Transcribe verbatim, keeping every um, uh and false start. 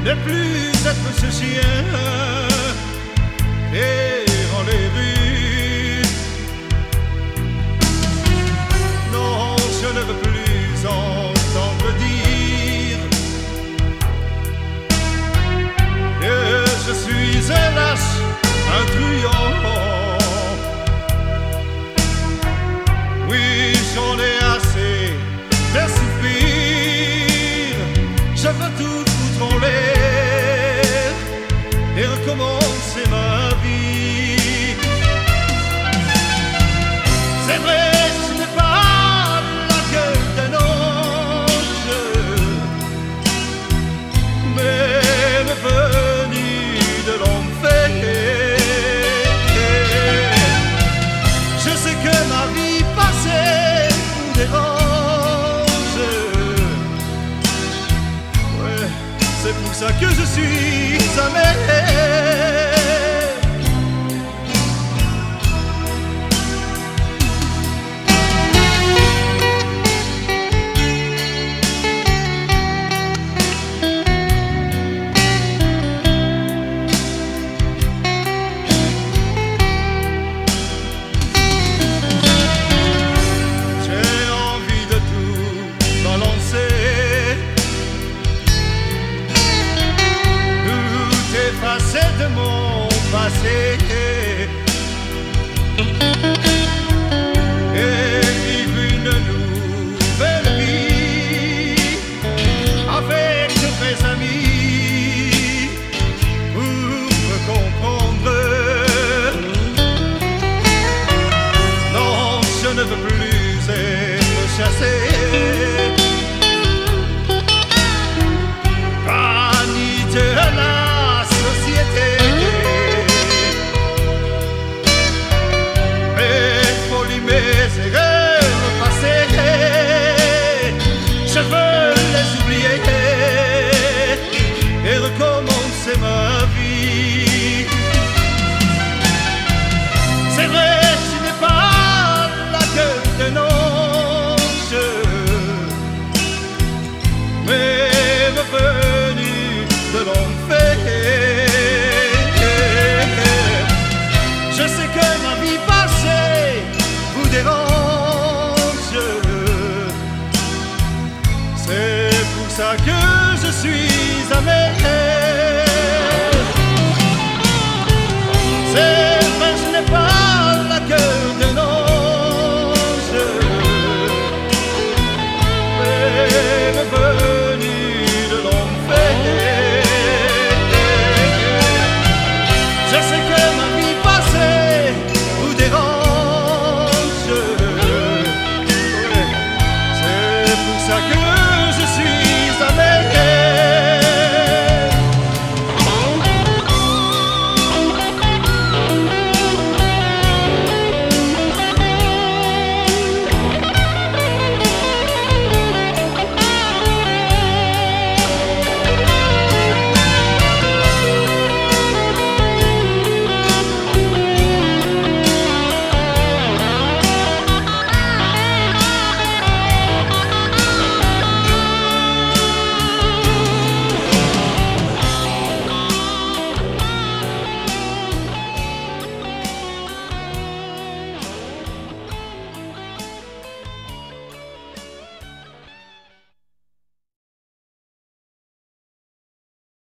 ne plus être ce chien errant les rues. Non, je ne veux plus entendre dire que je suis un lâche, un truand. Oui, j'en ai assez de souffrir. Je veux tout foutre en l'air et recommencer ma vie. C'est vrai, je n'ai pas la gueule d'un ange, mais me venu de l'enfer. Je sais que ma vie passée vous dérange. Ouais, c'est pour ça que je suis amer. C'est de mon passé et vivre une nouvelle vie avec de vrais amis pour me comprendre. Non, je ne veux plus être chassé par ni de la mes erreurs passées, je veux les oublier et recommencer ma vie. C'est vrai, je n'ai pas la gueule d'un ange, mais me venu de l'enfer. Je sais que ma vie passée vous dérange. C'est pour ça que je suis amer.